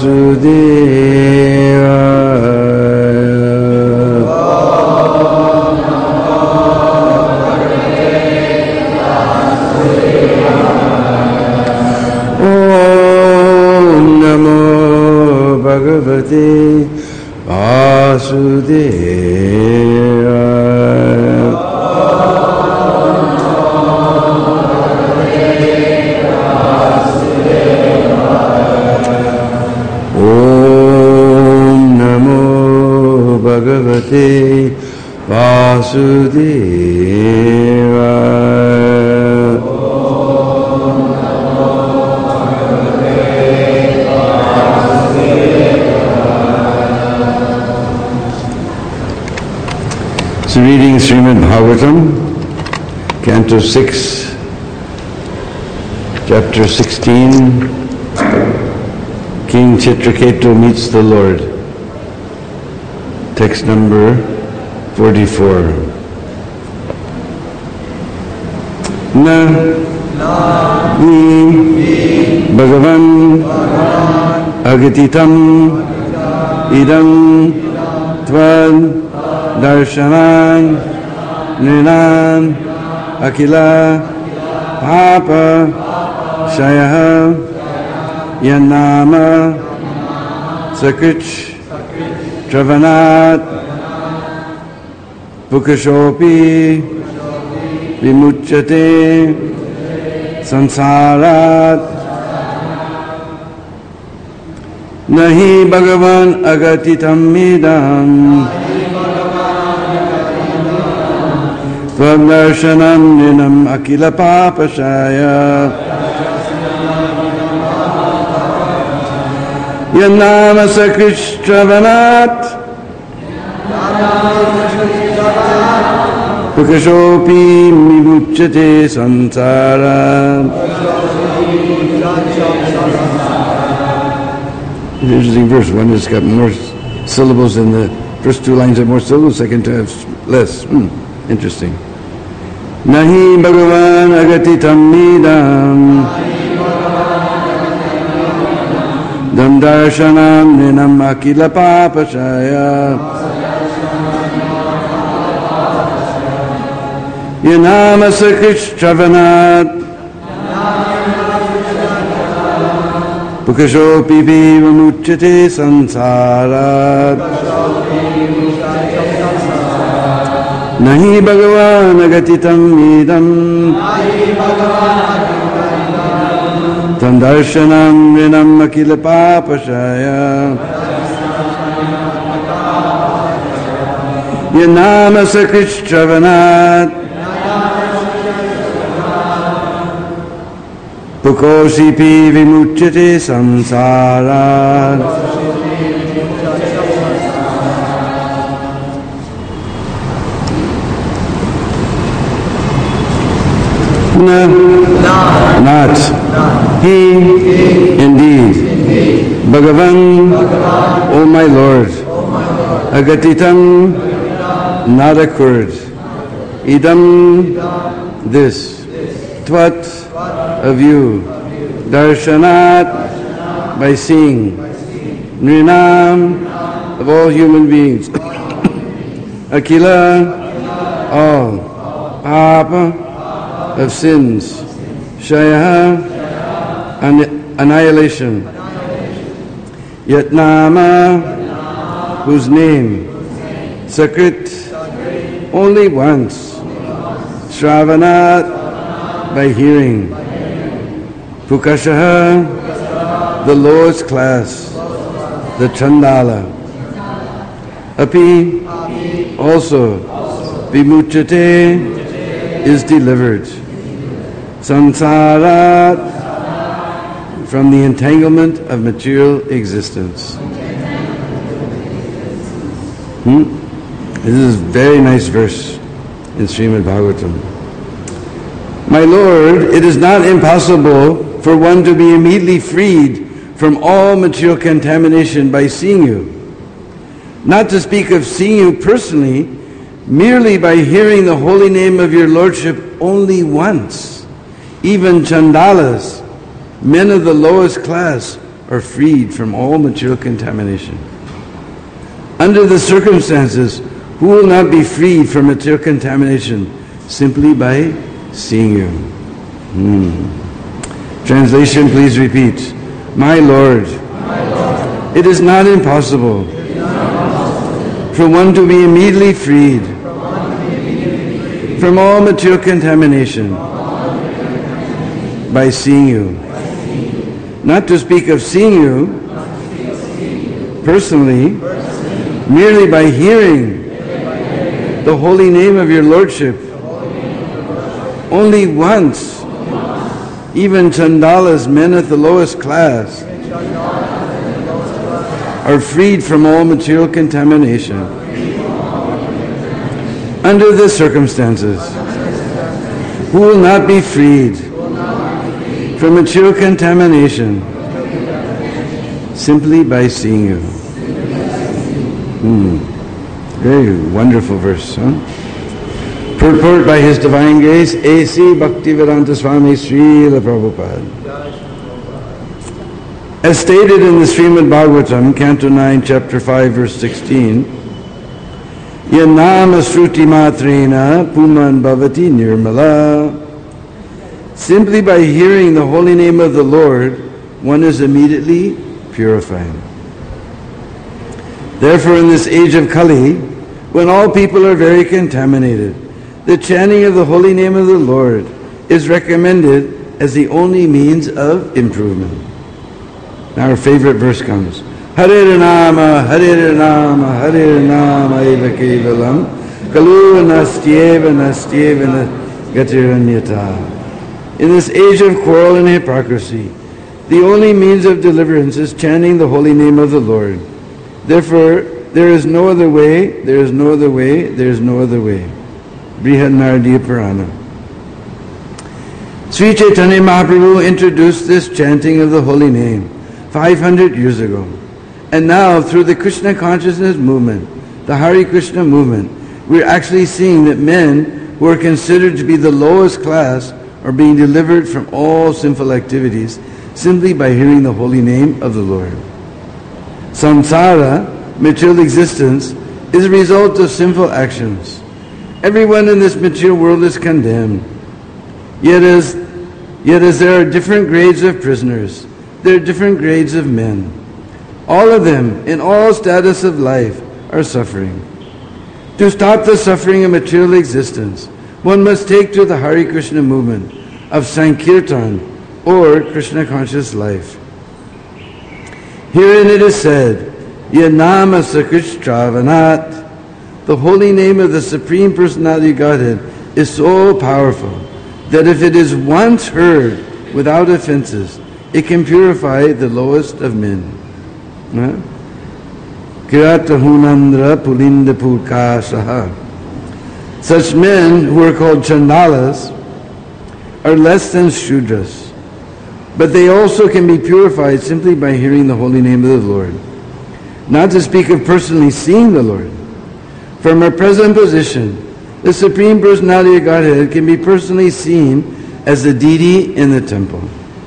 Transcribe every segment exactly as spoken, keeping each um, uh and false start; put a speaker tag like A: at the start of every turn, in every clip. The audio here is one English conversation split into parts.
A: So reading Srimad Bhagavatam, Canto six, Chapter sixteen, King Chitraketu meets the Lord. Text number forty-four. Na ni Bhagavan agatitam idam tvad darshanan ninan akila papa shayaha yanama sakrich travanat pukashopi vimuchyate sansarat nahi bhagavan agatitam idam Tvadarshanam ninam akila papashaya Yanama sakrishtravanat Pukashopi mimuchyate sansara. Interesting verse. One has got more syllables than the first two lines have more syllables, second two have less. Hmm. Interesting. Nahi Bhagavan agatitam idam Dandarshanam ninam akila papashaya Yanama sakrishtravanat Pukashopi vimuchyate sansarat Nahi Bhagavan agatitam idam Tandarshanam rinam akila papashaya Yanama sakrishtravanat Pukoshipi vimuchyate samsarat. Na, not, he, indeed, Bhagavan, O my Lord, agatitam, not occurred, idam, this, tvat, of you, darshanat, by seeing, nrinam, of all human beings, akila, all, papa, of sins, shayaha, an- annihilation, yatnama, whose name, sakrit, only once, shravanat, by hearing, pukashaha, the lowest class, the chandala, api, also, vimuchyate, is delivered, sansarat, from the entanglement of material existence. Hmm? This is a very nice verse in Srimad Bhagavatam. My Lord, it is not impossible for one to be immediately freed from all material contamination by seeing you. Not to speak of seeing you personally, merely by hearing the holy name of your Lordship only once. Even chandalas, men of the lowest class, are freed from all material contamination. Under the circumstances, who will not be freed from material contamination simply by seeing you? Hmm. Translation, please repeat. My Lord,
B: My Lord,
A: it is not impossible
B: it is not impossible
A: for one to be immediately freed
B: for one to be immediately freed
A: from all material contamination
B: from all material contamination
A: by seeing you.
B: by seeing you.
A: Not to speak of seeing you
B: Not to speak of seeing you
A: personally,
B: personally,
A: merely by hearing
B: merely by hearing
A: the holy name of your Lordship
B: the holy name of your Lordship.
A: only once. Even Chandalas, men at the lowest class, are freed from all material contamination. Under the circumstances, who will not be freed from material contamination simply by seeing you? Hmm. Very wonderful verse, huh? Purport by His Divine Grace, A C Bhaktivedanta Swami Srila Prabhupada. As stated in the Srimad Bhagavatam, Canto nine, Chapter five, Verse sixteen, Yanama Sruti Matrena Puman Bhavati Nirmala. Simply by hearing the holy name of the Lord, one is immediately purified. Therefore, in this age of Kali, when all people are very contaminated, the chanting of the holy name of the Lord is recommended as the only means of improvement. Now our favorite verse comes. Hare Nama, Hare Nama, Hare Nama eva kevalam, kalu nastyeva nastyeva gatiranyata. In this age of quarrel and hypocrisy, the only means of deliverance is chanting the holy name of the Lord. Therefore, there is no other way, there is no other way, there is no other way. Brihad Naradiya Purana. Sri Chaitanya Mahaprabhu introduced this chanting of the holy name five hundred years ago. And now, through the Krishna consciousness movement, the Hare Krishna movement, we're actually seeing that men who are considered to be the lowest class are being delivered from all sinful activities simply by hearing the holy name of the Lord. Samsara, material existence, is a result of sinful actions. Everyone in this material world is condemned. Yet as, yet as there are different grades of prisoners, there are different grades of men. All of them, in all status of life, are suffering. To stop the suffering of material existence, one must take to the Hare Krishna movement of Sankirtan, or Krishna conscious life. Herein it is said, Yanama Sakristravanat. The holy name of the Supreme Personality of Godhead is so powerful that if it is once heard without offenses, it can purify the lowest of men. Kiratahunandra Pulinda Purkasaha. Such men who are called Chandalas are less than Shudras, but they also can be purified simply by hearing the holy name of the Lord. Not to speak of personally seeing the Lord. From our present position, the Supreme Personality of Godhead can be personally seen as the deity in the temple.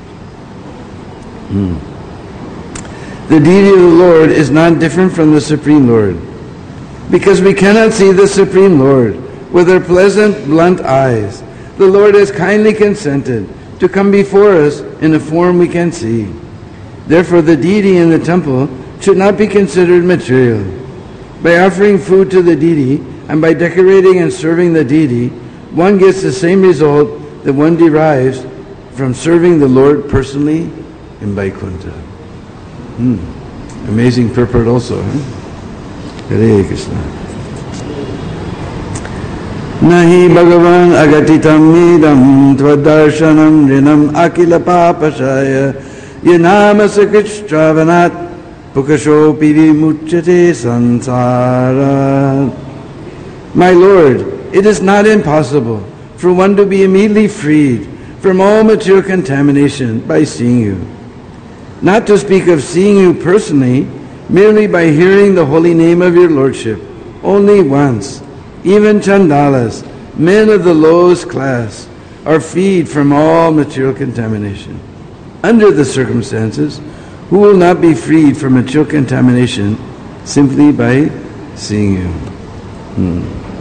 A: Hmm. The deity of the Lord is not different from the Supreme Lord, because we cannot see the Supreme Lord with our pleasant, blunt eyes. The Lord has kindly consented to come before us in a form we can see. Therefore, the deity in the temple should not be considered material. By offering food to the deity and by decorating and serving the deity, one gets the same result that one derives from serving the Lord personally in Vaikuntha. Hmm. Amazing purport also. Huh? Hare Krishna. Nahi Bhagavan agatitam idam tvadarshanam rinam akila papashaya yanama sakristravanat Pukasho piri muchate sansara. My Lord, it is not impossible for one to be immediately freed from all material contamination by seeing you. Not to speak of seeing you personally, merely by hearing the holy name of your Lordship, only once. Even Chandalas, men of the lowest class, are freed from all material contamination. Under the circumstances, who will not be freed from material contamination simply by seeing you. Hmm.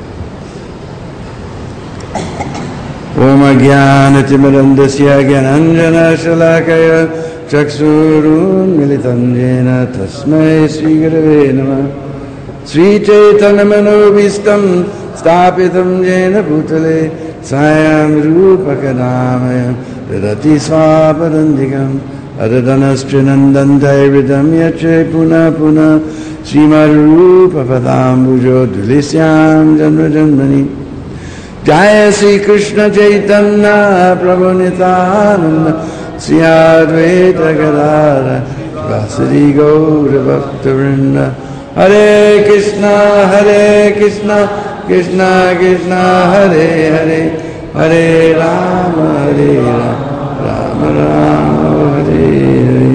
A: Om Ajnanatimidandasya Gyananjana Shalakaya Chaksurun Militanjena Tasmai Sri Gurave Namah Sri Chaitanyamanovistam Stapitam Jena Bhutale Sayam Rupakadamaya Vidati Swaparandikam Adadanastrинandantai Ridam Yache Puna Puna Srimarupa Padambujo Dulisyam Janma Janmani Jaya Sri Krishna Chaitanya Prabhu Nityananda Sri Advaita Gadara Vasari Gaura Bhakta-vrinda Hare Krishna Hare Krishna Krishna Krishna Hare Hare Hare Rama Hare Rama Rama Rama Hare Hare.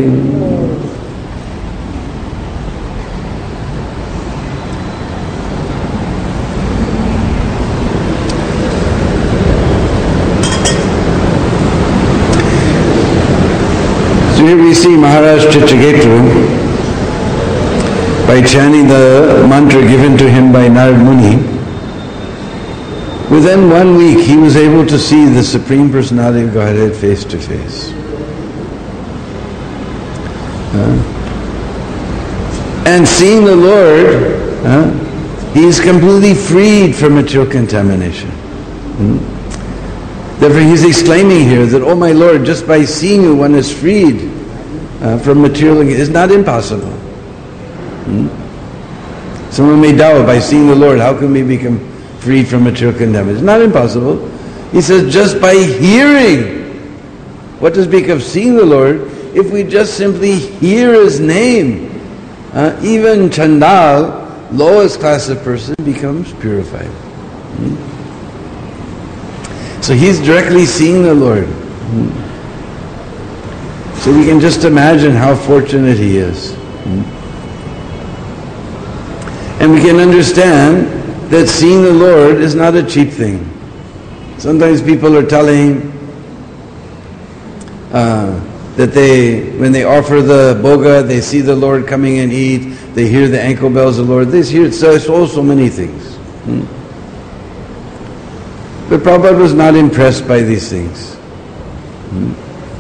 A: So here we see Maharaj Chitraketu, by chanting the mantra given to him by Narad Muni, within one week he was able to see the Supreme Personality of Godhead face to face. Uh, and seeing the Lord, uh, he is completely freed from material contamination. Hmm? Therefore he is exclaiming here that, oh my Lord, just by seeing you one is freed uh, from material. It's not impossible. Hmm? Someone may doubt, by seeing the Lord, how can we become freed from material contamination? It's not impossible. He says, just by hearing, what does become seeing the Lord? If we just simply hear His name, uh, even Chandal, lowest class of person, becomes purified. Hmm? So he's directly seeing the Lord. Hmm? So we can just imagine how fortunate he is. Hmm? And we can understand that seeing the Lord is not a cheap thing. Sometimes people are telling uh, that they, when they offer the boga, they see the Lord coming and eat, they hear the ankle bells of the Lord, they hear so, so, so many things. Hmm? But Prabhupada was not impressed by these things. Hmm?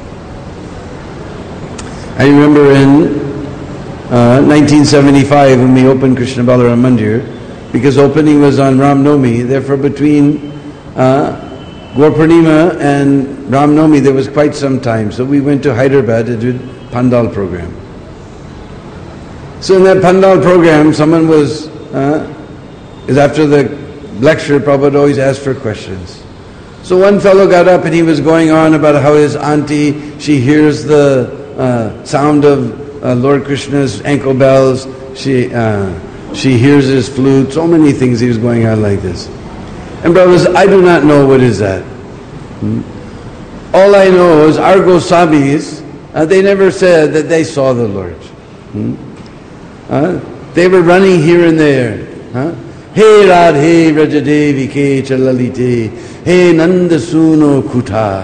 A: I remember in Uh, nineteen seventy-five, when we opened Krishna Balaram Mandir, because opening was on Ram Nomi, therefore between uh, Gaur Purnima and Ram Nomi there was quite some time. So we went to Hyderabad to do Pandal program. So in that Pandal program, someone was, uh, is after the lecture, Prabhupada always asked for questions. So one fellow got up and he was going on about how his auntie, she hears the uh, sound of Uh, Lord Krishna's ankle bells, she uh, she hears his flute, so many things he was going on like this. And brothers, I do not know what is that. Hmm? All I know is our Goswamis, uh, they never said that they saw the Lord. Hmm? Uh, they were running here and there. Huh? Hey Radhe Vrajadevi Ke Chalalite, Hey Nandasuno Kuta.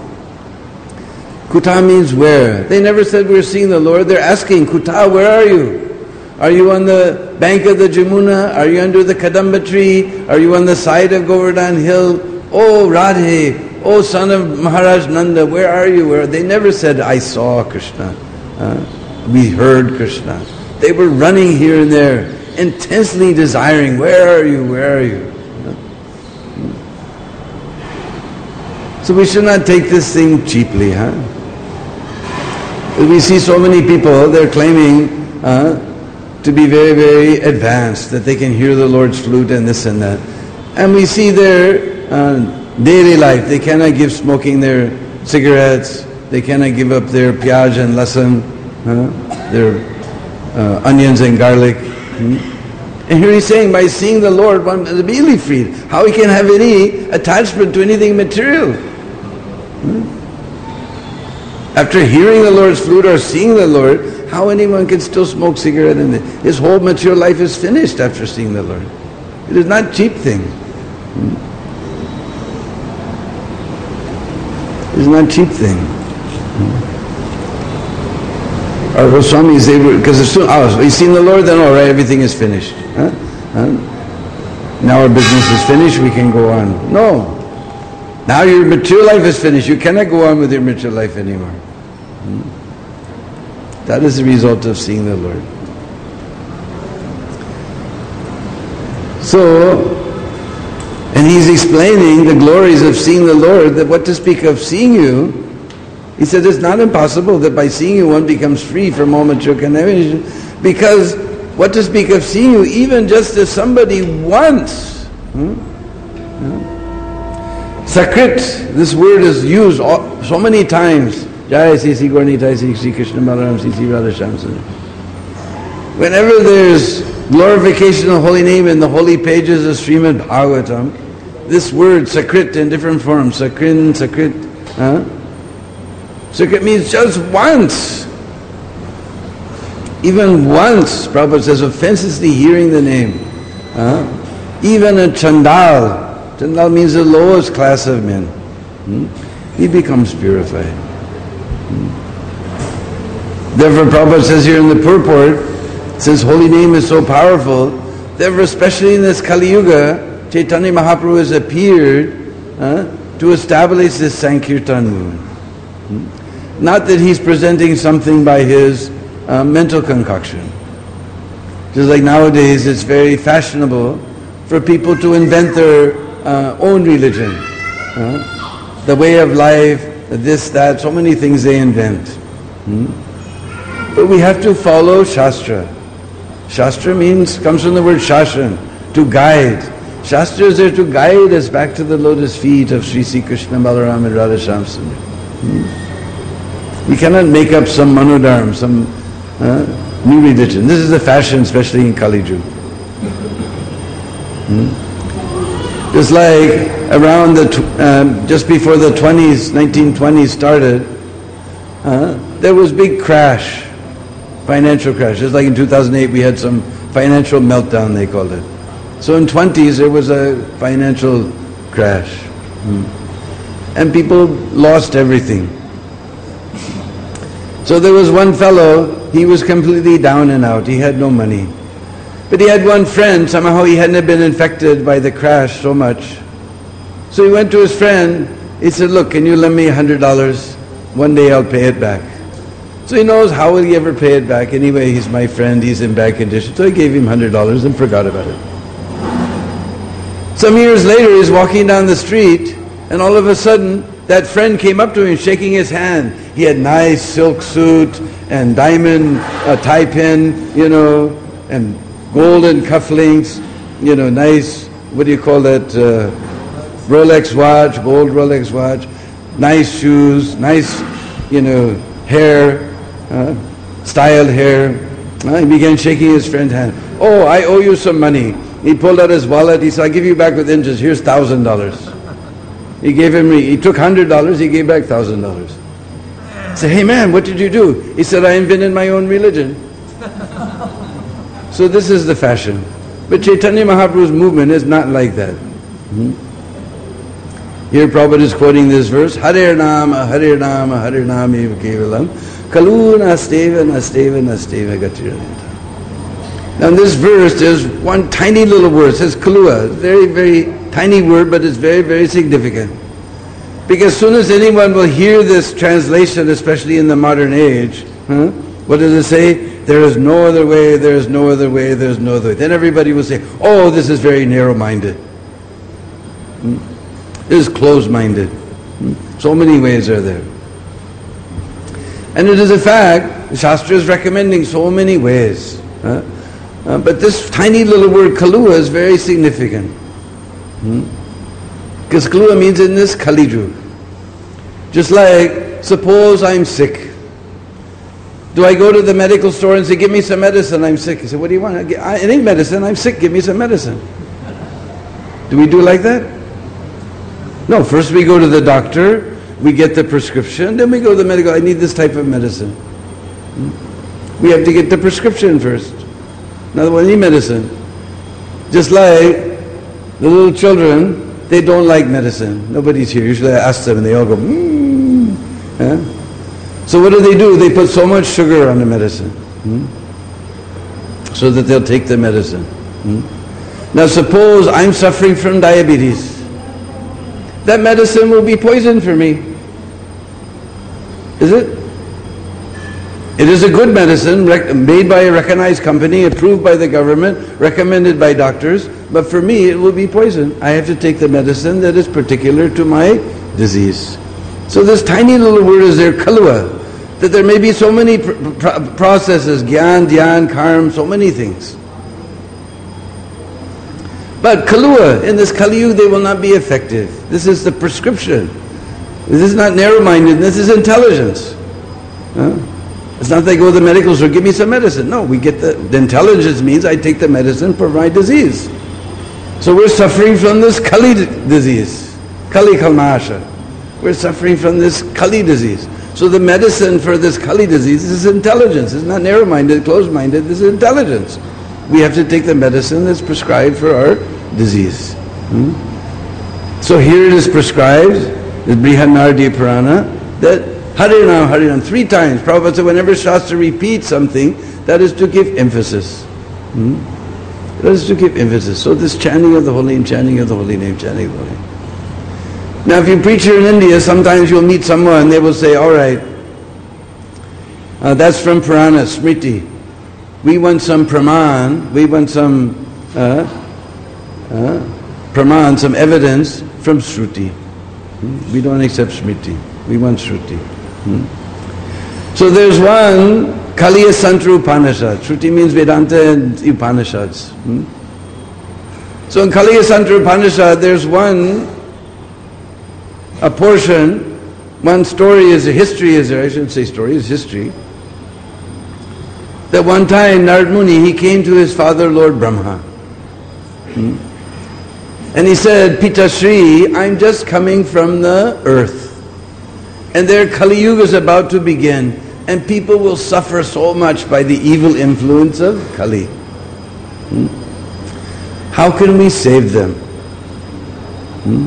A: Kuta means where. They never said we're seeing the Lord. They're asking, Kuta, where are you? Are you on the bank of the Jamuna? Are you under the Kadamba tree? Are you on the side of Govardhan hill? Oh Radhe, oh son of Maharaj Nanda, where are you? Where? They never said, I saw Krishna. Uh, we heard Krishna. They were running here and there, intensely desiring, where are you? Where are you? So we should not take this thing cheaply, huh? We see so many people, they're claiming uh, to be very, very advanced, that they can hear the Lord's flute and this and that. And we see their uh, daily life, they cannot give smoking their cigarettes, they cannot give up their piyaj and lasan, uh, their uh, onions and garlic. Hmm? And here he's saying, by seeing the Lord, one is immediately freed. How he can have any attachment to anything material? Hmm? After hearing the Lord's flute or seeing the Lord, how anyone can still smoke cigarette and his whole material life is finished after seeing the Lord. It is not a cheap thing. Hmm? It is not a cheap thing. Hmm? Our Goswamis, they were, because as soon, oh, you've seen the Lord, then all right, everything is finished. Huh? Huh? Now our business is finished, we can go on. No. Now your material life is finished. You cannot go on with your material life anymore. Hmm? That is the result of seeing the Lord. So, and he's explaining the glories of seeing the Lord, that what to speak of seeing you. He said it's not impossible that by seeing you one becomes free from all material contamination, because what to speak of seeing you, even just if somebody once, hmm? Hmm? Sakrit, this word is used all, so many times. Jai Sri Sri Gaura Sri Sri Krishna Balaram Sri Sri Radha Shyam Sundar. Whenever there's glorification of the holy name in the holy pages of Srimad Bhagavatam, this word Sakrit in different forms, Sakrin, Sakrit, huh? Sakrit means just once. Even once, Prabhupada says, offensively hearing the name. Huh? Even a Chandal, Chandal means the lowest class of men. Hmm? He becomes purified. Hmm? Therefore Prabhupada says here in the purport, since holy name is so powerful, therefore especially in this Kali Yuga, Chaitanya Mahaprabhu has appeared uh, to establish this Sankirtan movement. Hmm? Not that he's presenting something by his uh, mental concoction. Just like nowadays it's very fashionable for people to invent their uh, own religion. Uh, the way of life, this, that, so many things they invent. Hmm? But we have to follow Shastra. Shastra means, comes from the word shashan, to guide. Shastra is there to guide us back to the lotus feet of Sri Sri Krishna Balaram and Radha Shyam Sundar. Hmm? We cannot make up some manodharm, some uh, new religion. This is the fashion, especially in Kali Yuga. Hmm? Just like around the, tw- um, just before the twenties, nineteen twenties started, uh, there was big crash, financial crash. Just like in two thousand eight we had some financial meltdown, they called it. So in twenties there was a financial crash. Hmm. And people lost everything. So there was one fellow, he was completely down and out, he had no money. But he had one friend, somehow he hadn't been infected by the crash so much. So he went to his friend, he said, look, can you lend me a hundred dollars? One day I'll pay it back. So he knows how will he ever pay it back? Anyway, he's my friend, he's in bad condition. So he gave him a hundred dollars and forgot about it. Some years later he's walking down the street and all of a sudden that friend came up to him shaking his hand. He had nice silk suit and diamond uh, tie pin, you know, and golden cufflinks, you know, nice, what do you call that, uh, Rolex watch, gold Rolex watch, nice shoes, nice, you know, hair, uh, styled hair. Uh, he began shaking his friend's hand. Oh, I owe you some money. He pulled out his wallet, he said, I'll give you back with interest, here's thousand dollars. He gave him, he took hundred dollars, he gave back thousand dollars. I said, hey man, what did you do? He said, I invented my own religion. So this is the fashion. But Chaitanya Mahaprabhu's movement is not like that. Hmm? Here Prabhupada is quoting this verse, Hare Nama, Hare Nama, Hare Nama eva kevalam, Kalu nasteva, nasteva, nasteva gatiranta. Now in this verse there's one tiny little word, it says Kalua, very, very tiny word, but it's very, very significant. Because as soon as anyone will hear this translation, especially in the modern age, huh, what does it say? There is no other way, there is no other way, there is no other way. Then everybody will say, oh, this is very narrow-minded. Hmm? This is closed-minded. Hmm? So many ways are there. And it is a fact, the Shastra is recommending so many ways. Huh? Uh, but this tiny little word Kalua is very significant. Hmm? Because Kalua means in this Kali Yuga. Just like, suppose I'm sick. Do I go to the medical store and say, give me some medicine, I'm sick? He said, what do you want? I, I need medicine, I'm sick, give me some medicine. Do we do like that? No, first we go to the doctor, we get the prescription, then we go to the medical, I need this type of medicine. Hmm? We have to get the prescription first. Not only medicine. Just like the little children, they don't like medicine. Nobody's here. Usually I ask them and they all go, mmm. Huh? So what do they do? They put so much sugar on the medicine, hmm? so that they'll take the medicine. Hmm? Now suppose I'm suffering from diabetes. That medicine will be poison for me. Is it? It is a good medicine, made by a recognized company, approved by the government, recommended by doctors, but for me it will be poison. I have to take the medicine that is particular to my disease. So this tiny little word is there, kalua, that there may be so many pr pr processes, gyan, dhyan, karma, so many things. But kalua, in this Kali Yuga, they will not be effective. This is the prescription. This is not narrow-minded, this is intelligence. Huh? It's not they go to the medical store, give me some medicine. No, we get the, the intelligence means I take the medicine for my disease. So we're suffering from this Kali disease, Kali Kalmasha. We're suffering from this Kali disease. So the medicine for this Kali disease is intelligence. It's not narrow-minded, closed-minded, this is intelligence. We have to take the medicine that's prescribed for our disease. Hmm? So here it is prescribed, the Brihadaranyaka Purana, that Harinam, Harinam, three times. Prabhupada said whenever Shastra repeats something, that is to give emphasis. Hmm? That is to give emphasis. So this chanting of the holy name, chanting of the holy name, chanting of the holy name. Now if you preach here in India, sometimes you'll meet someone, they will say, all right, uh, that's from Purana, Smriti. We want some praman, we want some uh, uh, praman, some evidence from Shruti. Hmm? We don't accept Smriti, we want Shruti. Hmm? So there's one, Kaliya Santra Upanishad. Shruti means Vedanta and Upanishads. Hmm? So in Kaliya Santra Upanishad, there's one, a portion, one story is a history is there, I shouldn't say story, it's history. That one time Narad Muni, he came to his father Lord Brahma. Hmm? And he said, Pita Shri, I'm just coming from the earth. And their Kali Yuga is about to begin. And people will suffer so much by the evil influence of Kali. Hmm? How can we save them? Hmm?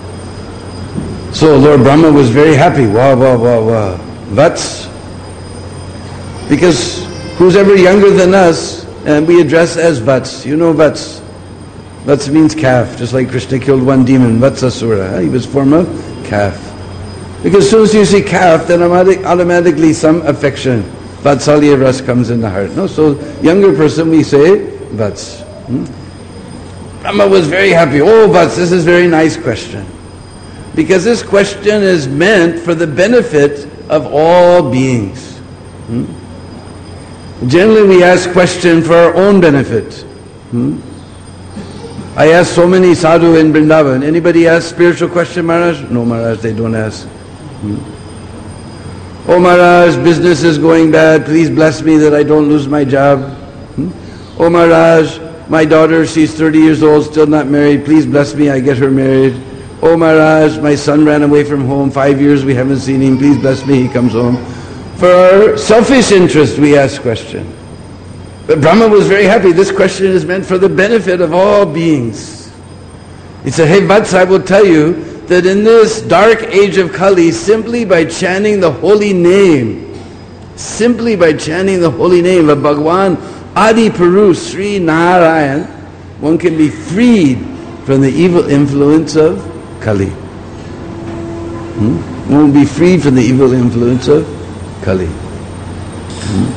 A: So Lord Brahma was very happy. Wow, wow, wow, wow. Vats. Because who's ever younger than us, and we address as Vats. You know Vats. Vats means calf, just like Krishna killed one demon, Vatsasura. He was form of calf. Because as soon as you see calf, then automatically some affection, Vatsalya ras comes in the heart. No, so younger person we say Vats. Hmm? Brahma was very happy. Oh Vats, this is a very nice question. Because this question is meant for the benefit of all beings. Hmm? Generally we ask question for our own benefit. Hmm? I ask so many sadhu in Vrindavan. Anybody ask spiritual question, Maharaj? No, Maharaj, they don't ask. Hmm? Oh Maharaj, business is going bad. Please bless me that I don't lose my job. Hmm? Oh Maharaj, my daughter, she's thirty years old, still not married. Please bless me, I get her married. Oh Maharaj, my son ran away from home. Five years we haven't seen him. Please bless me, he comes home. For our selfish interest we ask question. But Brahma was very happy. This question is meant for the benefit of all beings. He said, hey Vats, I will tell you that in this dark age of Kali, simply by chanting the holy name, simply by chanting the holy name of Bhagavan Adi Purush Sri Narayan, one can be freed from the evil influence of Kali. Hmm? One will be freed from the evil influence of Kali. Hmm?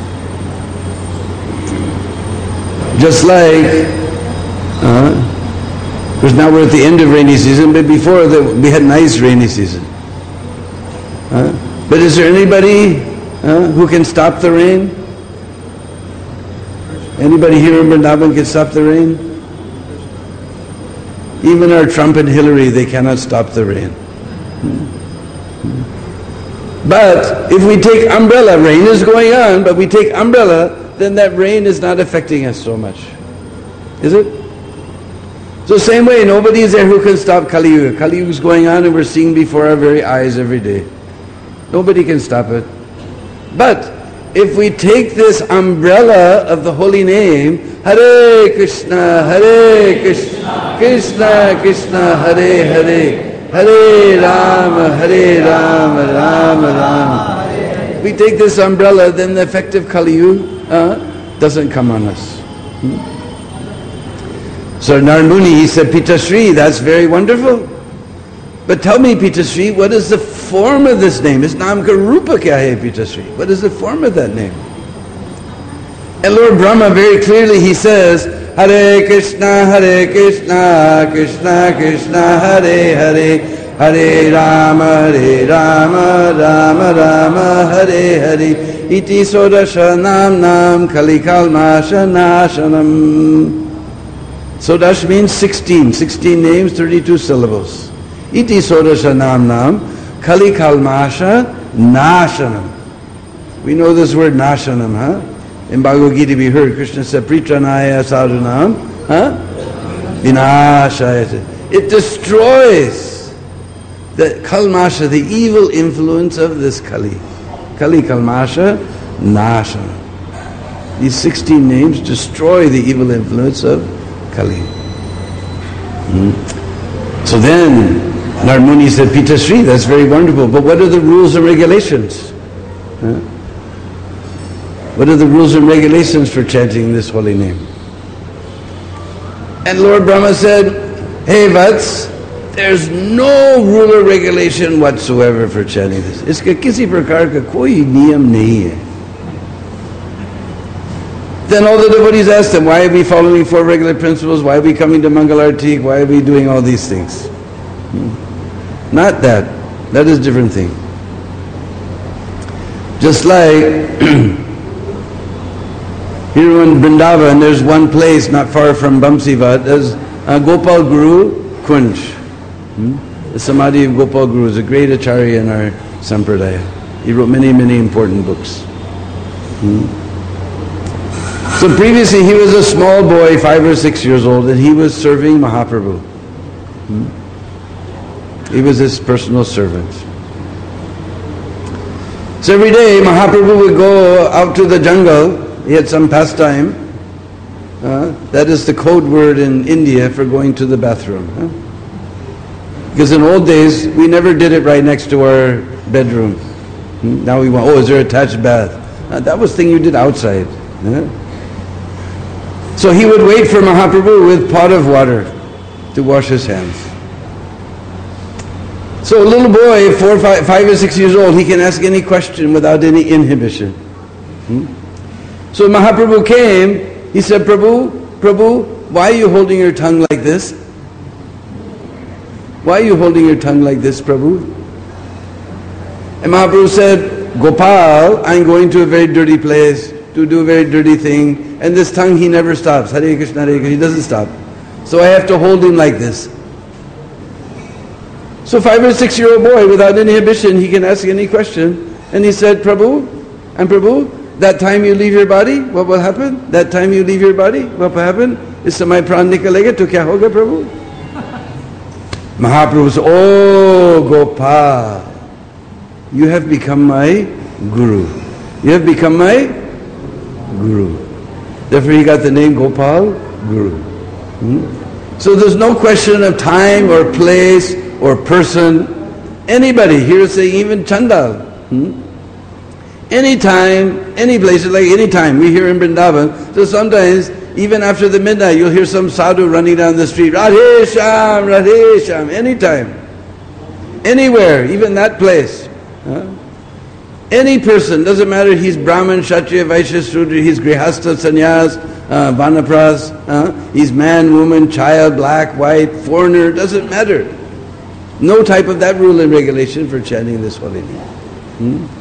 A: Just like, uh, because now we're at the end of rainy season, but before that we had nice rainy season. Uh, but is there anybody uh, who can stop the rain? Anybody here in Vrindavan can stop the rain? Even our Trump and Hillary, they cannot stop the rain. Hmm. But if we take umbrella, rain is going on, but we take umbrella, then that rain is not affecting us so much. Is it? So same way, nobody is there who can stop Kali Yuga. Kali Yuga is going on and we're seeing before our very eyes every day. Nobody can stop it. But if we take this umbrella of the holy name, Hare Krishna, Hare Krishna, Krishna Krishna, Hare Hare, Hare Rama, Hare Rama, Rama Rama, we take this umbrella, then the effect of Kali Yuga uh, doesn't come on us. Hmm? So Narmuni, he said, Pitasri, that's very wonderful. But tell me, Pitasri, what is the form of this name? Is Naam ka Rupa kya hai, Pitasri? What is the form of that name? And Lord Brahma, very clearly, he says, Hare Krishna, Hare Krishna, Krishna Krishna, Hare Hare, Hare Rama, Hare Rama, Rama Rama, Hare Hare, Iti Sodasha Nam Nam Kali Kalmasha Nashanam. Sodash means sixteen, sixteen names, thirty-two syllables. Iti Sodasha Nam Nam Kali Kalmasha Nashanam. We know this word Nashanam, huh? In Bhagavad Gita we heard Krishna said, Pritranaya Sadhanam, huh? Vinashayate. It destroys the Kalmasha, the evil influence of this Kali. Kali Kalmasha Nashana. These sixteen names destroy the evil influence of Kali. Hmm. So then, Narmuni said, Pitasri, that's very wonderful, but what are the rules and regulations? Huh? What are the rules and regulations for chanting this holy name? And Lord Brahma said, hey Vats, there's no rule or regulation whatsoever for chanting this. Iska kisi prakar ka koi niyam nahi hai. Then all the devotees asked him, why are we following four regular principles? Why are we coming to Mangalartik? Why are we doing all these things? Hmm. Not that. That is a different thing. Just like here in Vrindavan, there's one place not far from Bamsivat, there's uh, Gopal Guru Kunj. Hmm? The Samadhi of Gopal Guru is a great acharya in our Sampradaya. He wrote many, many important books. Hmm? So previously he was a small boy, five or six years old, and he was serving Mahaprabhu. Hmm? He was his personal servant. So every day Mahaprabhu would go out to the jungle. He had some pastime. Uh, that is the code word in India for going to the bathroom. Huh? Because in old days, we never did it right next to our bedroom. Hmm? Now we want, oh, is there an attached bath? Uh, that was thing you did outside. Huh? So he would wait for Mahaprabhu with a pot of water to wash his hands. So a little boy, four, five, five or six years old, he can ask any question without any inhibition. Hmm? So Mahaprabhu came, he said, Prabhu, Prabhu, why are you holding your tongue like this? Why are you holding your tongue like this, Prabhu? And Mahaprabhu said, Gopal, I'm going to a very dirty place to do a very dirty thing, and this tongue he never stops. Hare Krishna, Hare Krishna, he doesn't stop. So I have to hold him like this. So five or six year old boy, without inhibition, he can ask any question. And he said, Prabhu, and Prabhu, that time you leave your body, what will happen? That time you leave your body, what will happen? Is samay pran nikalega, to kya hoga, Prabhu? Mahaprabhu said, oh Gopal, you have become my Guru. You have become my Guru. Therefore he got the name Gopal Guru. Hmm? So there's no question of time or place or person. Anybody, here saying even Chandal. Hmm? Anytime, any place, like any time, we hear in Vrindavan, so sometimes, even after the midnight, you'll hear some sadhu running down the street, Radhe Sham, Radhe Sham, anytime. Anywhere, even that place. Huh? Any person, doesn't matter, he's Brahman, Kshatriya, Vaishya, Sudra, he's Grihastha, Sannyas, uh, Vanapras, uh, he's man, woman, child, black, white, foreigner, doesn't matter. No type of that rule and regulation for chanting this holy name. Hmm?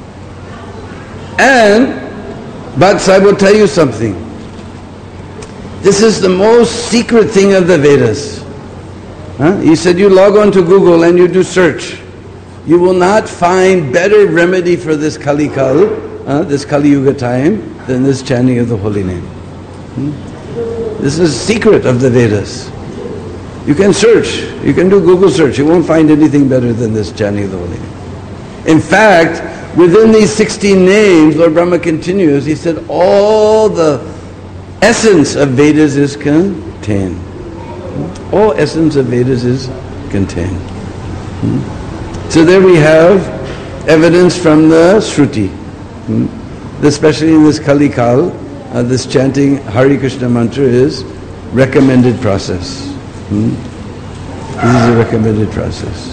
A: And, but I will tell you something. This is the most secret thing of the Vedas. Huh? He said you log on to Google and you do search. You will not find better remedy for this Kali Kal, uh, this Kali Yuga time, than this chanting of the holy name. Hmm? This is secret of the Vedas. You can search, you can do Google search, you won't find anything better than this chanting of the holy name. In fact, within these sixteen names, Lord Brahma continues, he said all the essence of Vedas is contained. All essence of Vedas is contained. So there we have evidence from the Shruti. Hmm? Especially in this Kali Kal, uh, this chanting Hare Krishna mantra is recommended process. Hmm? This is a recommended process.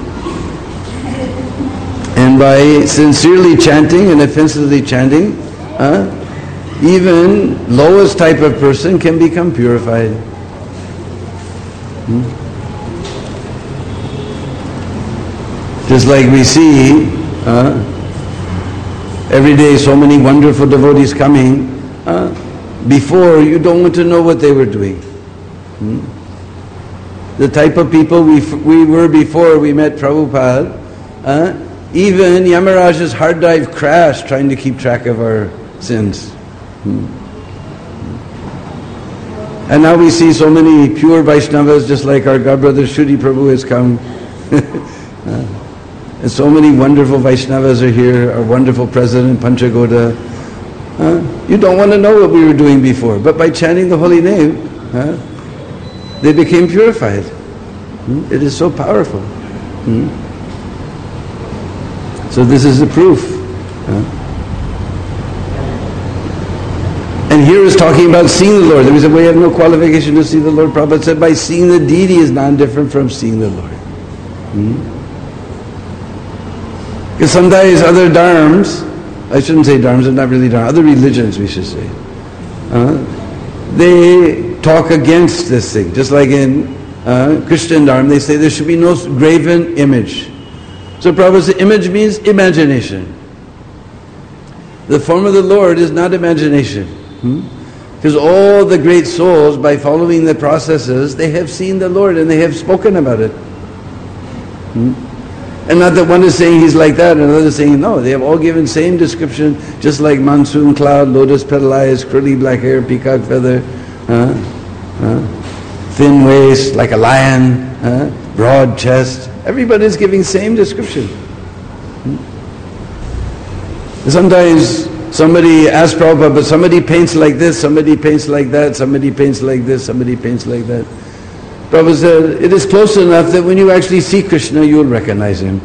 A: And by sincerely chanting and offensively chanting, uh, even lowest type of person can become purified. Hmm? Just like we see uh, every day so many wonderful devotees coming, uh, before you don't want to know what they were doing. Hmm? The type of people we we were before we met Prabhupada, uh, even Yamaraj's hard dive crashed trying to keep track of our sins. Hmm. And now we see so many pure Vaishnavas, just like our godbrother Shuddhi Prabhu has come. uh, and so many wonderful Vaishnavas are here, our wonderful President Panchagoda. Uh, you don't want to know what we were doing before, but by chanting the holy name, uh, they became purified. Hmm? It is so powerful. Hmm? So this is the proof. Uh. And here is talking about seeing the Lord. There is a way of no qualification to see the Lord. Prabhupada said by seeing the deity is non-different from seeing the Lord. Hmm? Because sometimes other dharms, I shouldn't say dharms, they're not really dharms, other religions we should say, uh, they talk against this thing. Just like in uh, Christian dharma, they say there should be no graven image. So Prabhupada said image means imagination. The form of the Lord is not imagination. Hmm? Because all the great souls, by following the processes, they have seen the Lord and they have spoken about it. Hmm? And not that one is saying he's like that and another is saying no. They have all given same description, just like monsoon cloud, lotus petal eyes, curly black hair, peacock feather, uh, uh, thin waist, like a lion, uh, broad chest. Everybody is giving same description. Hmm? Sometimes somebody asks Prabhupada, but somebody paints like this, somebody paints like that, somebody paints like this, somebody paints like that. Prabhupada said, it is close enough that when you actually see Krishna, you'll recognize him.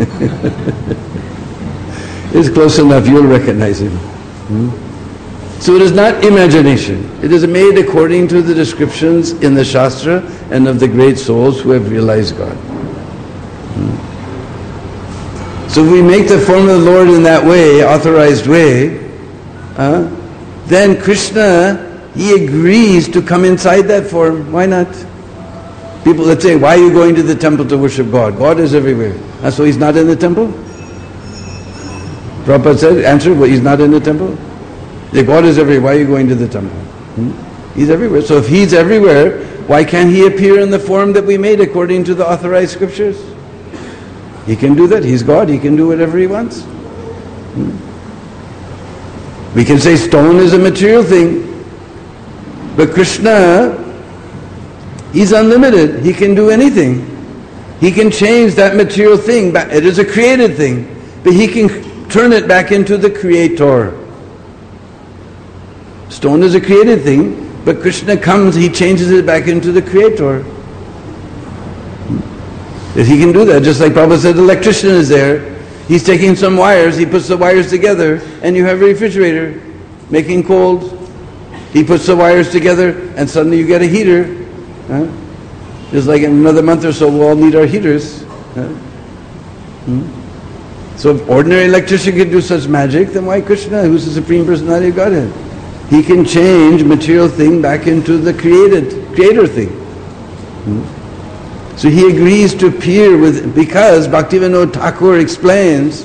A: It's close enough, you'll recognize him. Hmm? So it is not imagination. It is made according to the descriptions in the Shastra and of the great souls who have realized God. Hmm? So if we make the form of the Lord in that way, authorized way, uh, then Krishna, he agrees to come inside that form. Why not? People that say, why are you going to the temple to worship God? God is everywhere. And so he's not in the temple? Prabhupada said, answer, well, he's not in the temple? If God is everywhere, why are you going to the temple? Hmm? He's everywhere. So if he's everywhere, why can't he appear in the form that we made according to the authorized scriptures? He can do that. He's God. He can do whatever he wants. Hmm? We can say stone is a material thing. But Krishna, he's unlimited. He can do anything. He can change that material thing. It is a created thing. But he can turn it back into the creator. Stone is a created thing. But Krishna comes, he changes it back into the creator. If he can do that, just like Prabhupada said, the electrician is there. He's taking some wires, he puts the wires together, and you have a refrigerator making cold. He puts the wires together, and suddenly you get a heater. Huh? Just like in another month or so, we'll all need our heaters. Huh? Hmm? So if ordinary electrician can do such magic, then why Krishna, who's the Supreme Personality of Godhead? He can change material thing back into the created, creator thing. Hmm? So he agrees to appear with, because Bhaktivinoda Thakur explains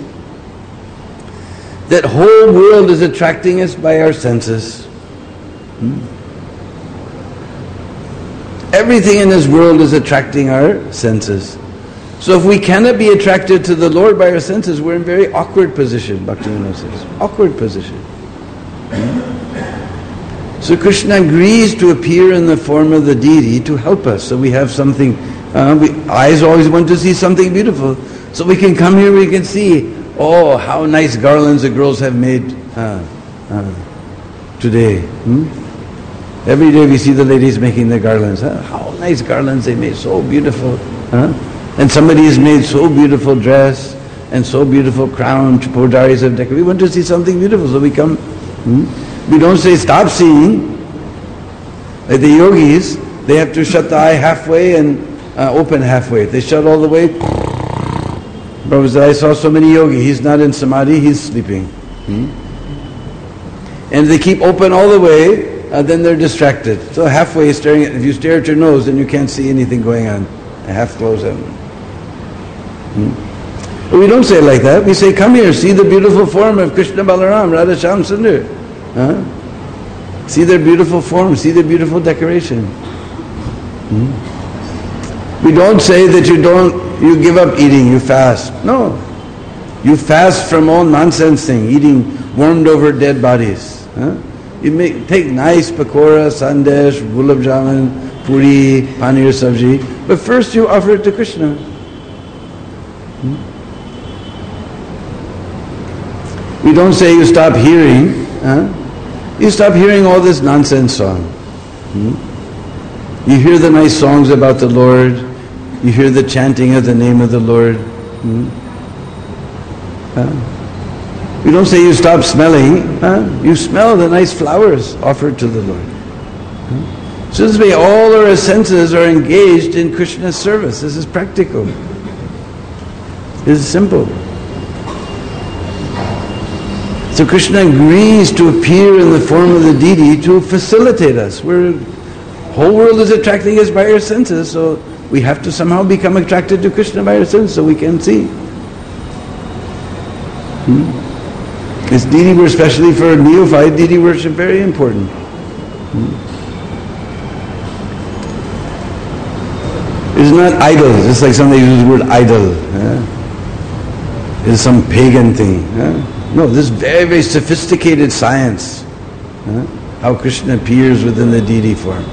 A: that whole world is attracting us by our senses. Hmm? Everything in this world is attracting our senses. So if we cannot be attracted to the Lord by our senses, we're in a very awkward position, Bhaktivinoda says. Awkward position. Hmm? So Krishna agrees to appear in the form of the deity to help us. So we have something, uh, we, eyes always want to see something beautiful. So we can come here, we can see, oh, how nice garlands the girls have made uh, uh, today. Hmm? Every day we see the ladies making the garlands. Huh? How nice garlands they made, so beautiful. Huh? And somebody has made so beautiful dress, and so beautiful crown, pujaris have decorated. We want to see something beautiful, so we come. Hmm? We don't say stop seeing. Like the yogis, they have to shut the eye halfway and uh, open halfway. If they shut all the way, Prabhupada said, I saw so many yogis, he's not in samadhi, he's sleeping. Hmm? And they keep open all the way, uh, then they're distracted. So halfway staring at, if you stare at your nose, then you can't see anything going on. Half close them. Hmm? But we don't say it like that. We say, come here, see the beautiful form of Krishna Balaram, Radha Shyam Sundar. Huh? See their beautiful form, see their beautiful decoration. Hmm? We don't say that you don't, you give up eating, you fast. No. You fast from all nonsense thing, eating warmed over dead bodies. Huh? You make, take nice pakora, sandesh, gulab jamun, puri, paneer sabji, but first you offer it to Krishna. Hmm? We don't say you stop hearing, huh? You stop hearing all this nonsense song. Hmm? You hear the nice songs about the Lord, you hear the chanting of the name of the Lord. Hmm? Huh? We don't say you stop smelling, huh? You smell the nice flowers offered to the Lord. Huh? So this way all our senses are engaged in Krishna's service. This is practical. This is simple. So Krishna agrees to appear in the form of the deity to facilitate us. We're, whole world is attracting us by our senses, so we have to somehow become attracted to Krishna by our senses so we can see. Hmm? This deity worship, especially for neophyte, deity worship is very important. Hmm? It's not idol, just like somebody uses the word idol. Yeah? It's some pagan thing. Yeah? No, this is very, very sophisticated science. Huh? How Krishna appears within the deity form.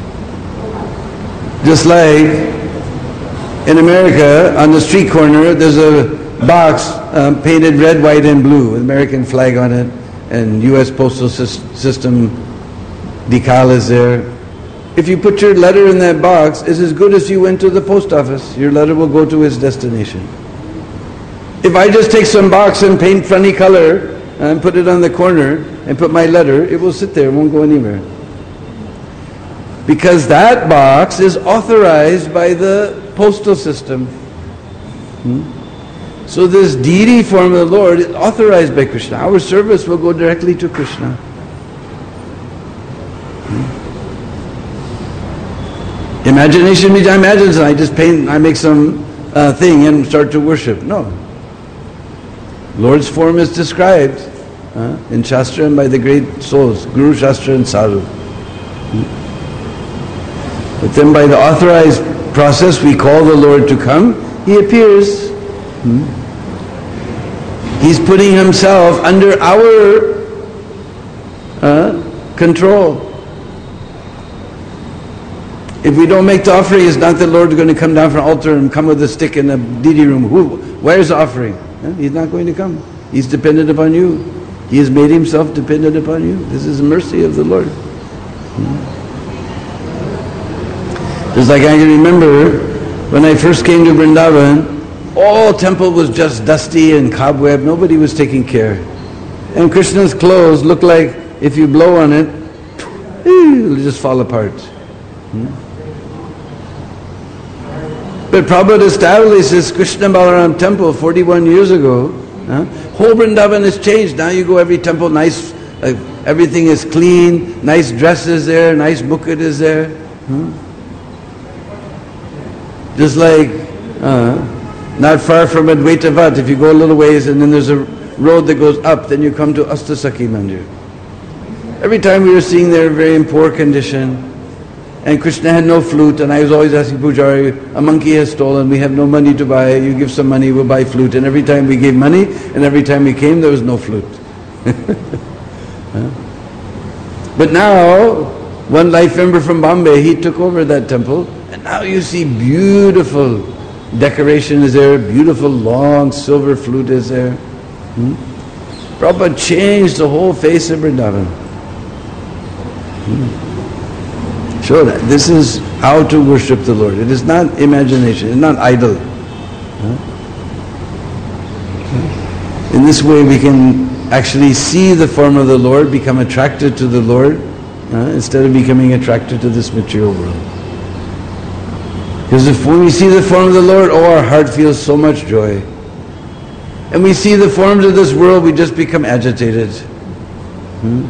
A: Just like in America, on the street corner, there's a box uh, painted red, white and blue with American flag on it, and U S Postal System decal is there. If you put your letter in that box, it's as good as you went to the post office. Your letter will go to its destination. If I just take some box and paint funny color and put it on the corner and put my letter, it will sit there, it won't go anywhere. Because that box is authorized by the postal system. Hmm? So this deity form of the Lord is authorized by Krishna. Our service will go directly to Krishna. Hmm? Imagination means I imagine something, I just paint, I make some uh, thing and start to worship. No. Lord's form is described uh, in Shastra and by the great souls, Guru, Shastra and Sadhu. Hmm? But then by the authorized process we call the Lord to come, He appears. Hmm? He's putting Himself under our uh, control. If we don't make the offering, it's not the Lord going to come down from the altar and come with a stick in a deity room. Who, where's the offering? He's not going to come. He's dependent upon you. He has made Himself dependent upon you. This is the mercy of the Lord. Hmm? Just like I can remember when I first came to Vrindavan, all temple was just dusty and cobweb. Nobody was taking care. And Krishna's clothes look like if you blow on it, it'll just fall apart. Hmm? But Prabhupada established this Krishna Balaram temple forty-one years ago. Huh? Whole Vrindavan has changed. Now you go every temple, nice, uh, everything is clean, nice dress is there, nice mukut is there. Hmm? Just like, uh, not far from Advaita Vat, if you go a little ways and then there's a road that goes up, then you come to Astasakhi Mandir. Every time we were seeing there, very in poor condition. And Krishna had no flute, and I was always asking Pujari, a monkey has stolen, we have no money to buy it, you give some money, we'll buy flute. And every time we gave money, and every time we came, there was no flute. Huh? But now, one life member from Bombay, he took over that temple, and now you see beautiful decoration is there, beautiful long silver flute is there. Hmm? Prabhupada changed the whole face of Vrindavan. Hmm. Show that. This is how to worship the Lord. It is not imagination, it is not idle. Huh? In this way we can actually see the form of the Lord, become attracted to the Lord, uh, instead of becoming attracted to this material world. Because if when we see the form of the Lord, oh, our heart feels so much joy. And we see the forms of this world, we just become agitated. Hmm?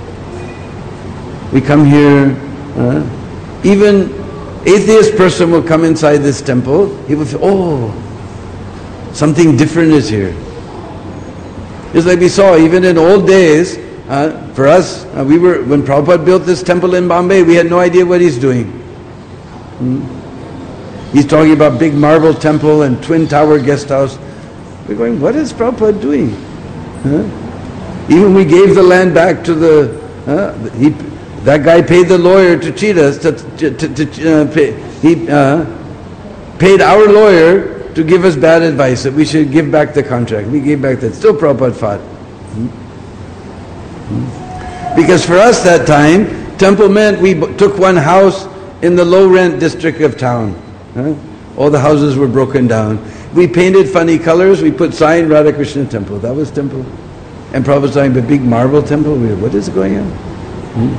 A: We come here, uh, even atheist person will come inside this temple, he will feel, oh, something different is here. Just like we saw, even in old days, uh, for us, uh, we were when Prabhupada built this temple in Bombay, we had no idea what he's doing. Hmm? He's talking about big marble temple and twin tower guest house. We're going, what is Prabhupada doing? Huh? Even we gave the land back to the, uh, he, that guy paid the lawyer to cheat us, to, to, to, to uh, pay, he uh, paid our lawyer to give us bad advice, that we should give back the contract. We gave back that. Still Prabhupada fought. Hmm? Hmm? Because for us that time, temple meant we b- took one house in the low rent district of town. Huh? All the houses were broken down. We painted funny colors, we put sign Radha Krishna temple. That was temple. And Prabhupada saying the big marble temple, we, what is going on? Hmm?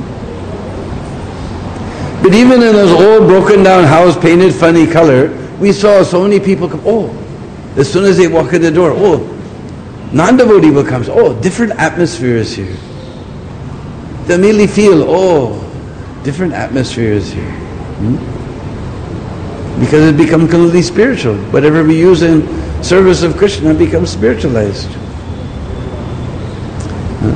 A: But even in those old broken down house painted funny color, we saw so many people come, oh, as soon as they walk in the door, oh, non-devotee will come, oh, different atmosphere is here. They immediately feel, oh, different atmosphere is here. Hmm? Because it becomes completely spiritual. Whatever we use in service of Krishna becomes spiritualized. Huh?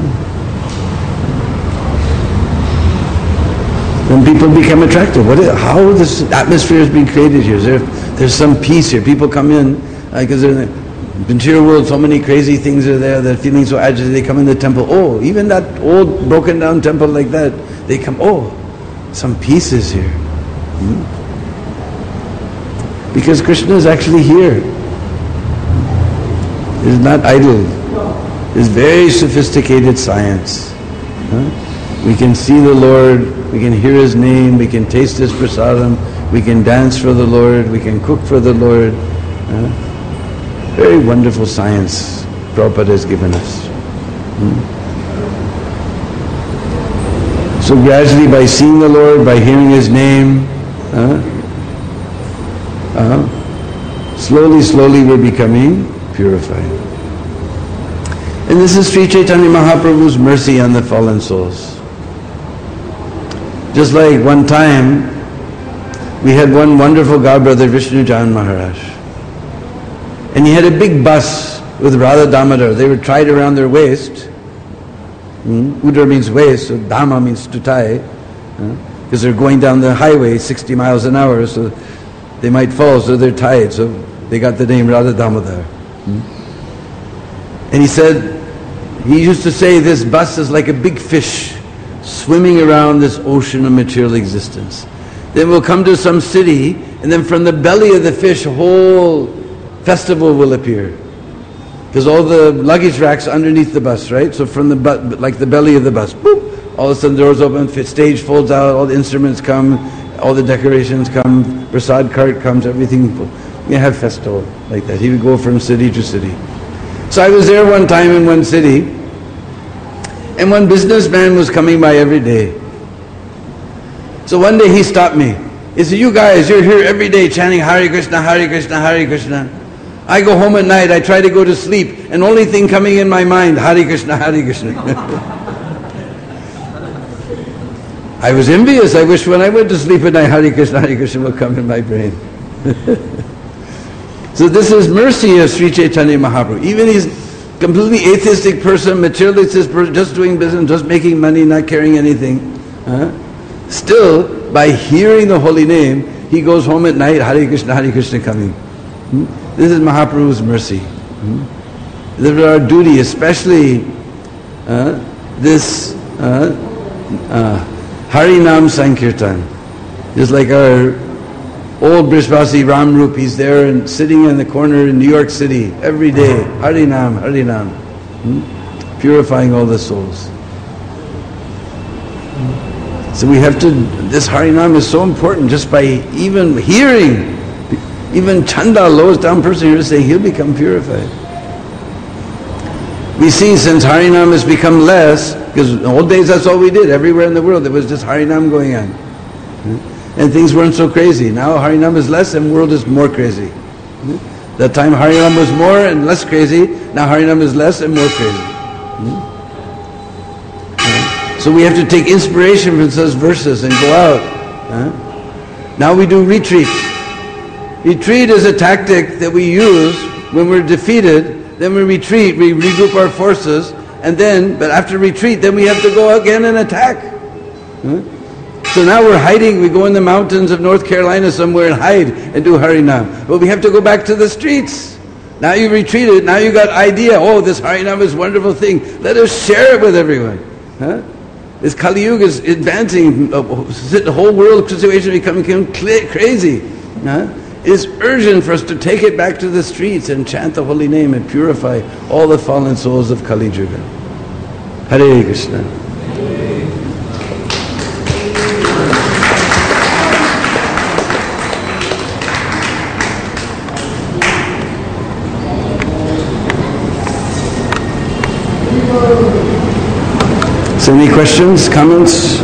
A: When people become attracted, what is, how this atmosphere has been created here? Is there, there's some peace here. People come in, because uh, in the material world, so many crazy things are there, they're feeling so agitated, they come in the temple, oh, even that old broken down temple like that, they come, oh, some peace is here. Hmm? Because Krishna is actually here. It's not idle. It's very sophisticated science. Huh? We can see the Lord, we can hear His name, we can taste His prasadam, we can dance for the Lord, we can cook for the Lord. Huh? Very wonderful science Prabhupada has given us. Hmm? So gradually by seeing the Lord, by hearing His name, huh? Uh, slowly, slowly we're becoming purified. And this is Sri Chaitanya Mahaprabhu's mercy on the fallen souls. Just like one time, we had one wonderful godbrother, Vishnu Jan Maharaj. And he had a big bus with Radha Damodar. They were tied around their waist. Hmm? Udra means waist, so Dama means to tie. Because huh? they're going down the highway sixty miles an hour, so they might fall, so they're tied. So they got the name Radha Damodar. Hmm? And he said, he used to say this bus is like a big fish swimming around this ocean of material existence. Then we'll come to some city, and then from the belly of the fish, a whole festival will appear. Because all the luggage racks underneath the bus, right? So from the bu- like the belly of the bus, boop, all of a sudden doors open, stage folds out, all the instruments come, all the decorations come, prasad cart comes, everything. We have festival like that. He would go from city to city. So I was there one time in one city, and one businessman was coming by every day. So one day he stopped me. He said, you guys, you're here every day chanting Hare Krishna, Hare Krishna, Hare Krishna. I go home at night, I try to go to sleep, and only thing coming in my mind, Hare Krishna, Hare Krishna. I was envious. I wish when I went to sleep at night, Hare Krishna, Hare Krishna would come in my brain. So this is mercy of Sri Chaitanya Mahaprabhu. Even he's completely atheistic person, materialistic person, just doing business, just making money, not caring anything. Huh? Still, by hearing the holy name, he goes home at night, Hare Krishna, Hare Krishna coming. Hmm? This is Mahaprabhu's mercy. Hmm? This is our duty, especially uh, this uh, uh, Harinam Sankirtan. Just like our old Brishvasi Ram Rup, he's there and sitting in the corner in New York City every day. Harinam, Harinam. Hmm? Purifying all the souls. So we have to, this Harinam is so important just by even hearing. Even Chanda, lowest down person here, is saying he'll become purified. We see since Harinam has become less, because in the old days that's all we did. Everywhere in the world there was just Harinam going on. And things weren't so crazy. Now Harinam is less and the world is more crazy. That time Harinam was more and less crazy. Now Harinam is less and more crazy. So we have to take inspiration from such verses and go out. Now we do retreat. Retreat is a tactic that we use when we're defeated. Then we retreat, we regroup our forces, and then, but after retreat, then we have to go again and attack. So now we're hiding, we go in the mountains of North Carolina somewhere and hide and do Harinam. But we have to go back to the streets. Now you retreated, now you got idea, oh, this Harinam is a wonderful thing. Let us share it with everyone. Huh? This Kali Yuga is advancing, the whole world situation is becoming crazy. Huh? It is urgent for us to take it back to the streets and chant the holy name and purify all the fallen souls of Kali Yuga. Hare Krishna. So any questions, comments?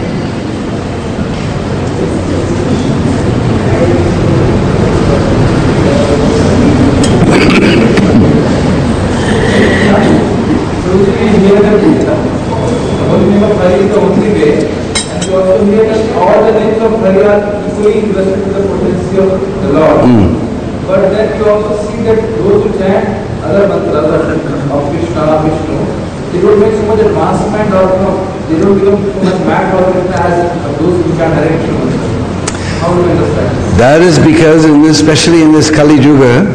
C: But then you also see that those who chant other mantras of Krishna, Vishnu, they don't make so much advancement or you know, they don't become so much mad or as those who chant Hare Krishna mantras. How do you understand?
A: That is because, in this, especially in this Kali Yuga,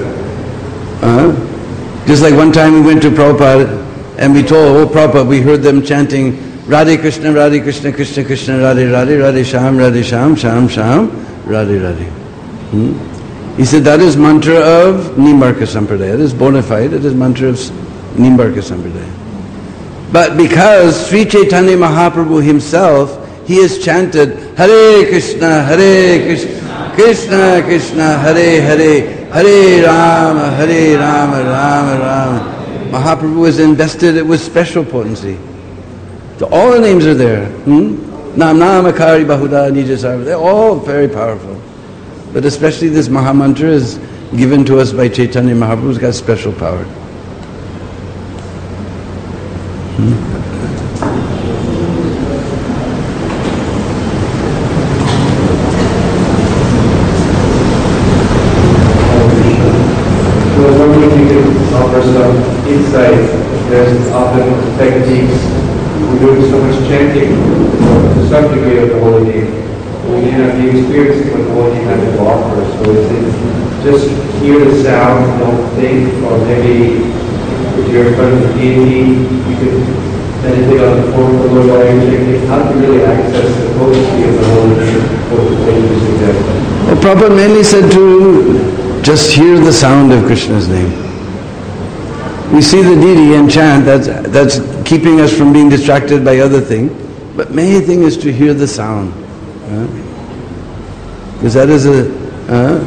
A: uh, just like one time we went to Prabhupada and we told, oh Prabhupada, we heard them chanting Radhe Krishna, Radhe Krishna, Krishna Krishna, Radhe Radhe, Radhe Sham, Radhe Sham, Sham Sham, Radhe Radhe. Hmm? He said that is mantra of Nimbarka Sampradaya. It is bona fide, it is mantra of Nimbarka Sampradaya. But because Sri Chaitanya Mahaprabhu himself, he has chanted Hare Krishna, Hare Krishna, Krishna Krishna, Hare Hare, Hare Rama, Hare Rama, Rama Rama. Mahaprabhu is invested it with special potency. So all the names are there. Hmm? Nam Namakari Bahuda Nijasarva. They're all very powerful. But especially this Mahamantra is given to us by Chaitanya Mahaprabhu. It's got special power. Hmm?
D: I was wondering if you could offer some insight. There's often techniques. We're doing so much chanting to some degree of the holy name. We may not be experiencing what the holy name has to offer. So is it just hear the sound, don't think, or maybe if you're in front of the deity, you could meditate on the form of the Lord while you're chanting. How do you really access the potency of the holy name? What would you suggest?
A: Well, Prabhupada mainly said to just hear the sound of Krishna's name. We see the deity and chant, that's, that's keeping us from being distracted by other things. But main thing is to hear the sound. Because uh, that is a... Uh,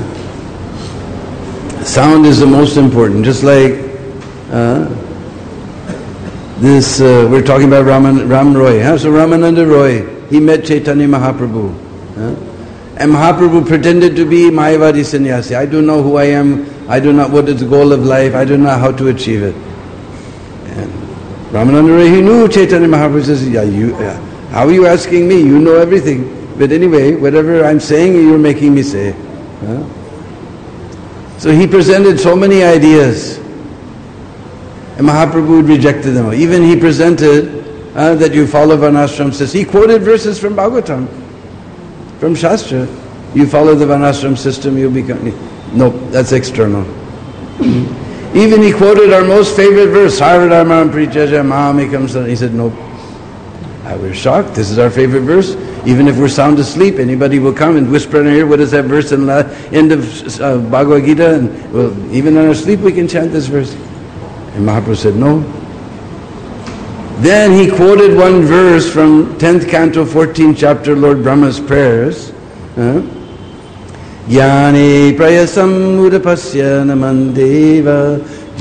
A: sound is the most important. Just like uh, this, uh, we're talking about Raman, Ram Roy. Huh? So Ramananda Roy, he met Chaitanya Mahaprabhu. Huh? And Mahaprabhu pretended to be Mayavadi sannyasi. I don't know who I am, I do not what is the goal of life, I don't know how to achieve it. And Ramananda Roy, he knew Chaitanya Mahaprabhu says, yeah, you, uh, how are you asking me? You know everything. But anyway, whatever I'm saying, you're making me say. Huh? So he presented so many ideas. And Mahaprabhu rejected them. Even he presented uh, that you follow Varnashram system. He quoted verses from Bhagavatam. From Shastra, you follow the Varnashram system, you become... Nope, that's external. Even he quoted our most favorite verse, Sarvadharmam Prichaja Mahamekam Saranam. He said, nope. I was shocked, this is our favorite verse. Even if we're sound asleep, anybody will come and whisper in our ear, what is that verse in the end of uh, Bhagavad Gita? And well, even in our sleep we can chant this verse. And Mahaprabhu said, no. Then he quoted one verse from tenth canto, fourteenth chapter, Lord Brahma's prayers. Yane prayasam udapasya namandeva